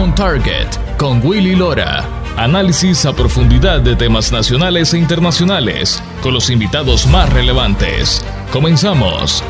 On Target con Willy Lora. Análisis a profundidad de temas nacionales e internacionales con los invitados más relevantes. Comenzamos.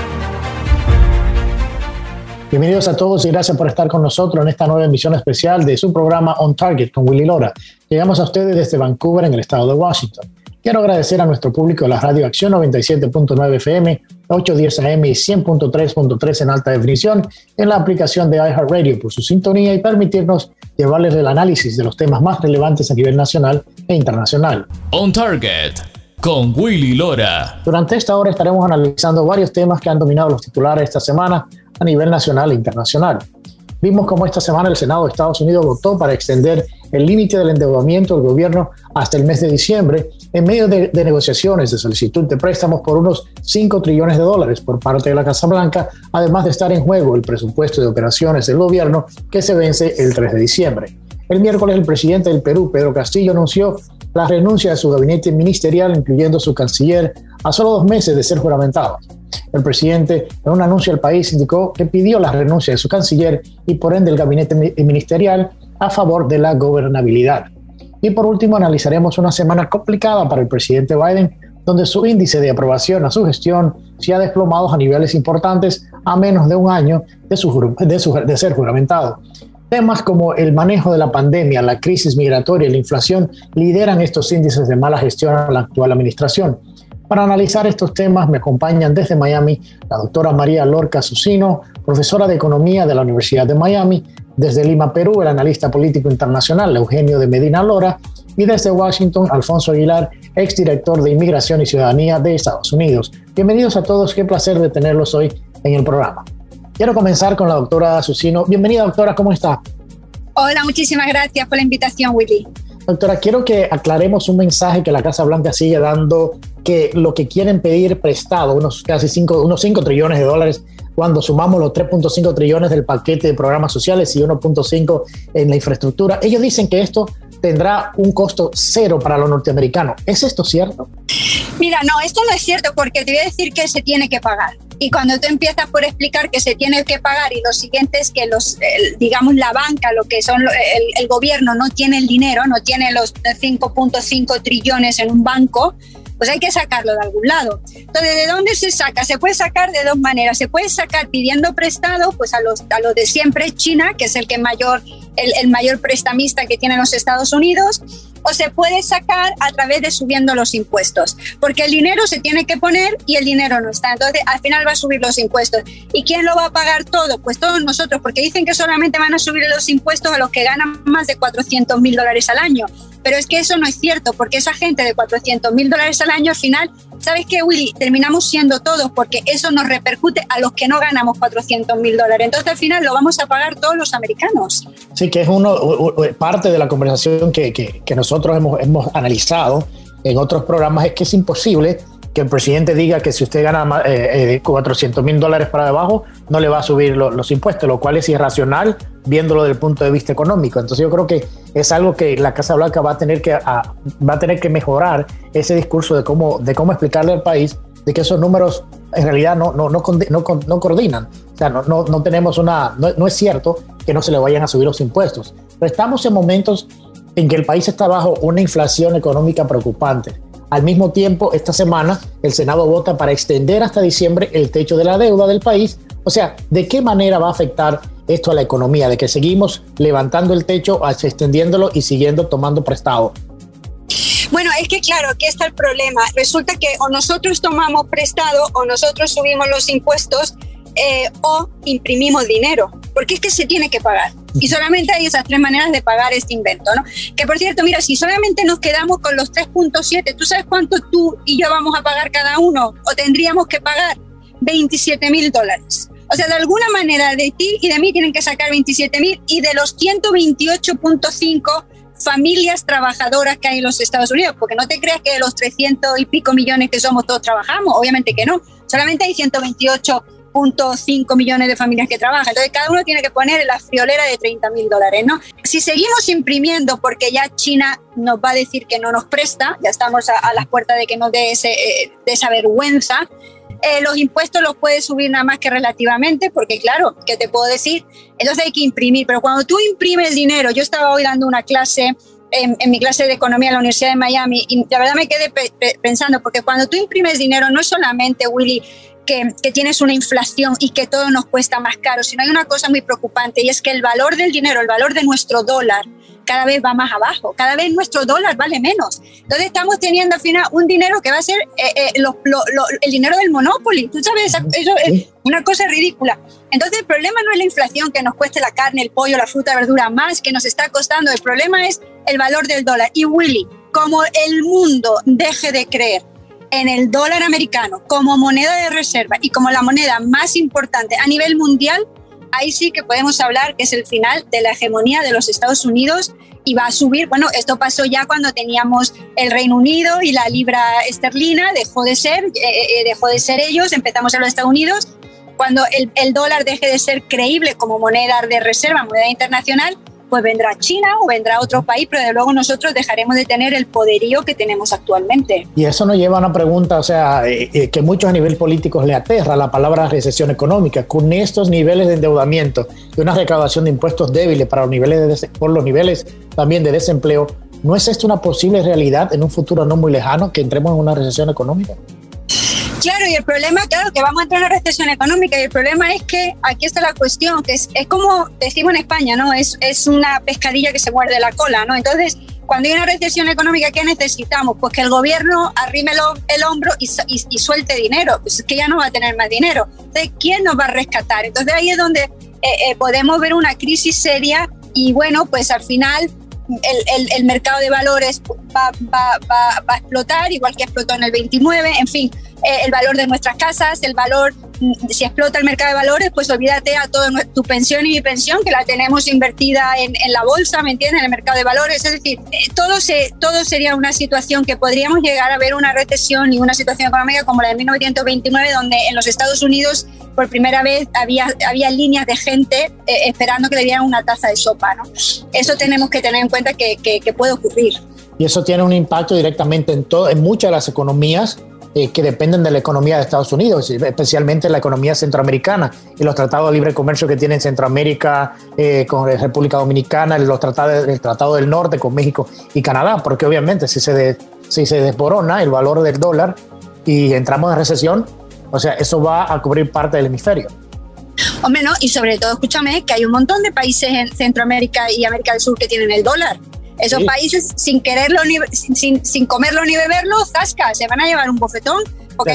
Bienvenidos a todos y gracias por estar con nosotros en esta nueva emisión especial de su programa On Target con Willy Lora. Llegamos a ustedes desde Vancouver, en el estado de Washington. Quiero agradecer a nuestro público de la Radio Acción 97.9 FM, 810 AM y 100.3.3 en alta definición en la aplicación de iHeartRadio por su sintonía y permitirnos llevarles el análisis de los temas más relevantes a nivel nacional e internacional. On Target con Willy Lora. Durante esta hora estaremos analizando varios temas que han dominado los titulares esta semana a nivel nacional e internacional. Vimos cómo esta semana el Senado de Estados Unidos votó para extender el límite del endeudamiento del gobierno hasta el mes de diciembre en medio de negociaciones de solicitud de préstamos por unos $5 trillones por parte de la Casa Blanca, además de estar en juego el presupuesto de operaciones del gobierno que se vence el 3 de diciembre. El miércoles el presidente del Perú, Pedro Castillo, anunció la renuncia de su gabinete ministerial, incluyendo su canciller, a solo 2 meses de ser juramentado. El presidente, en un anuncio al país, indicó que pidió la renuncia de su canciller y por ende el gabinete ministerial a favor de la gobernabilidad. Y por último analizaremos una semana complicada para el presidente Biden, donde su índice de aprobación a su gestión se ha desplomado a niveles importantes a menos de un año de ser juramentado. Temas como el manejo de la pandemia, la crisis migratoria y la inflación lideran estos índices de mala gestión a la actual administración. Para analizar estos temas me acompañan desde Miami la doctora María Lorca Susino, profesora de Economía de la Universidad de Miami, desde Lima, Perú, el analista político internacional Eugenio de Medina Lora, y desde Washington, Alfonso Aguilar, exdirector de Inmigración y Ciudadanía de Estados Unidos. Bienvenidos a todos, qué placer de tenerlos hoy en el programa. Quiero comenzar con la doctora Susino. Bienvenida, doctora, ¿cómo está? Hola, muchísimas gracias por la invitación, Willy. Doctora, quiero que aclaremos un mensaje que la Casa Blanca sigue dando, que lo que quieren pedir prestado, unos 5 trillones de dólares, cuando sumamos los 3.5 trillones del paquete de programas sociales y 1.5 en la infraestructura. Ellos dicen que esto tendrá un costo cero para los norteamericanos. ¿Es esto cierto? Mira, no, esto no es cierto porque te voy a decir que se tiene que pagar. Y cuando tú empiezas por explicar que se tiene que pagar y lo siguiente es que digamos la banca, lo que son el gobierno no tiene el dinero, no tiene los 5.5 trillones en un banco, pues hay que sacarlo de algún lado. Entonces, ¿de dónde se saca? Se puede sacar de dos maneras. Se puede sacar pidiendo prestado pues a los de siempre, China, que es el mayor prestamista que tienen los Estados Unidos, o se puede sacar a través de subiendo los impuestos, porque el dinero se tiene que poner y el dinero no está. Entonces, al final va a subir los impuestos. ¿Y quién lo va a pagar todo? Pues todos nosotros, porque dicen que solamente van a subir los impuestos a los que ganan más de $400,000 al año. Pero es que eso no es cierto, porque esa gente de $400,000 al año, al final, ¿sabes qué, Willy? Terminamos siendo todos, porque eso nos repercute a los que no ganamos $400,000. Entonces, al final, lo vamos a pagar todos los americanos. Sí, que es parte de la conversación que nosotros hemos analizado en otros programas, es que es imposible que el presidente diga que si usted gana $400,000 para debajo, no le va a subir los impuestos, lo cual es irracional viéndolo desde el punto de vista económico. Entonces yo creo que es algo que la Casa Blanca va a tener que mejorar ese discurso de cómo explicarle al país de que esos números en realidad no coordinan. O sea, no tenemos no es cierto que no se le vayan a subir los impuestos. Pero estamos en momentos en que el país está bajo una inflación económica preocupante. Al mismo tiempo, esta semana, el Senado vota para extender hasta diciembre el techo de la deuda del país. O sea, ¿de qué manera va a afectar esto a la economía? De que seguimos levantando el techo, extendiéndolo y siguiendo tomando prestado. Bueno, es que claro, aquí está el problema. Resulta que o nosotros tomamos prestado o nosotros subimos los impuestos o imprimimos dinero, porque es que se tiene que pagar. Y solamente hay esas 3 maneras de pagar este invento, ¿no? Que por cierto, mira, si solamente nos quedamos con los 3.7, ¿tú sabes cuánto tú y yo vamos a pagar cada uno? O tendríamos que pagar $27,000. O sea, de alguna manera de ti y de mí tienen que sacar 27,000 y de los 128.5 familias trabajadoras que hay en los Estados Unidos, porque no te creas que de los 300 y pico millones que somos todos trabajamos, obviamente que no, solamente hay 128.5 millones de familias que trabajan, entonces cada uno tiene que poner la friolera de $30,000, ¿no? Si seguimos imprimiendo porque ya China nos va a decir que no nos presta, ya estamos a las puertas de que nos dé esa vergüenza, los impuestos los puedes subir nada más que relativamente, porque claro, ¿qué te puedo decir? Entonces hay que imprimir, pero cuando tú imprimes dinero, yo estaba hoy dando una clase en mi clase de economía en la Universidad de Miami y la verdad me quedé pensando, porque cuando tú imprimes dinero no es solamente, Willy, que tienes una inflación y que todo nos cuesta más caro, sino hay una cosa muy preocupante y es que el valor del dinero, el valor de nuestro dólar, cada vez va más abajo, cada vez nuestro dólar vale menos. Entonces estamos teniendo al final un dinero que va a ser el dinero del Monopoly. Tú sabes, eso es una cosa ridícula. Entonces el problema no es la inflación, que nos cueste la carne, el pollo, la fruta, la verdura más, que nos está costando. El problema es el valor del dólar. Y Willy, como el mundo deje de creer en el dólar americano como moneda de reserva y como la moneda más importante a nivel mundial, ahí sí que podemos hablar que es el final de la hegemonía de los Estados Unidos y va a subir. Bueno, esto pasó ya cuando teníamos el Reino Unido y la libra esterlina, dejó de ser ellos, empezamos a los Estados Unidos. Cuando el dólar deje de ser creíble como moneda de reserva, moneda internacional, pues vendrá China o vendrá otro país, pero de luego nosotros dejaremos de tener el poderío que tenemos actualmente. Y eso nos lleva a una pregunta, o sea, que muchos a nivel político le aterra la palabra recesión económica. Con estos niveles de endeudamiento y una recaudación de impuestos débiles para por los niveles también de desempleo, ¿no es esto una posible realidad en un futuro no muy lejano, que entremos en una recesión económica? Claro, y el problema, claro, que vamos a entrar en una recesión económica, y el problema es que aquí está la cuestión, que es como decimos en España, ¿no? Es una pescadilla que se muerde la cola, ¿no? Entonces, cuando hay una recesión económica, ¿qué necesitamos? Pues que el gobierno arrime el hombro y suelte dinero, pues es que ya no va a tener más dinero. Entonces, ¿quién nos va a rescatar? Entonces, ahí es donde podemos ver una crisis seria y, bueno, pues al final el mercado de valores va a explotar, igual que explotó en el 29, en fin. El valor de nuestras casas, el valor, si explota el mercado de valores, pues olvídate a toda tu pensión y mi pensión, que la tenemos invertida en la bolsa, ¿me entiendes?, en el mercado de valores. Es decir, todo sería una situación que podríamos llegar a ver una recesión y una situación económica como la de 1929, donde en los Estados Unidos por primera vez había líneas de gente esperando que le dieran una taza de sopa, ¿no? Eso tenemos que tener en cuenta que puede ocurrir. Y eso tiene un impacto directamente en muchas de las economías que dependen de la economía de Estados Unidos, especialmente la economía centroamericana y los tratados de libre comercio que tienen Centroamérica con República Dominicana, el Tratado del Norte con México y Canadá, porque obviamente si se desborona el valor del dólar y entramos en recesión, o sea, eso va a cubrir parte del hemisferio. Hombre, no, y sobre todo, escúchame, que hay un montón de países en Centroamérica y América del Sur que tienen el dólar. Esos países, sin quererlo, sin comerlo ni beberlo, zasca, se van a llevar un bofetón. Porque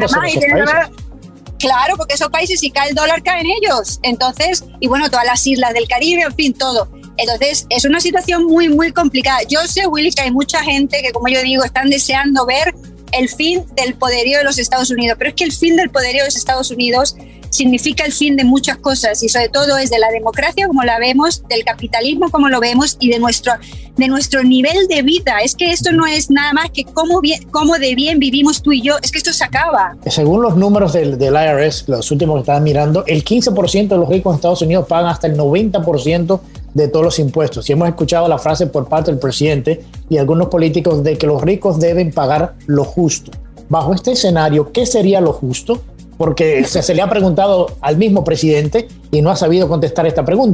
claro, porque esos países, si cae el dólar, caen ellos. Entonces, y bueno, todas las islas del Caribe, en fin, todo. Entonces, es una situación muy, muy complicada. Yo sé, Willy, que hay mucha gente que, como yo digo, están deseando ver el fin del poderío de los Estados Unidos. Pero es que el fin del poderío de los Estados Unidos significa el fin de muchas cosas, y sobre todo es de la democracia como la vemos, del capitalismo como lo vemos y de nuestro nivel de vida. Es que esto no es nada más que cómo de bien vivimos tú y yo, es que esto se acaba. Según los números del IRS, los últimos que estaban mirando, el 15% de los ricos en Estados Unidos pagan hasta el 90% de todos los impuestos. Y hemos escuchado la frase por parte del presidente y algunos políticos de que los ricos deben pagar lo justo. Bajo este escenario, ¿qué sería lo justo? Porque se le ha preguntado al mismo presidente y no ha sabido contestar esta pregunta.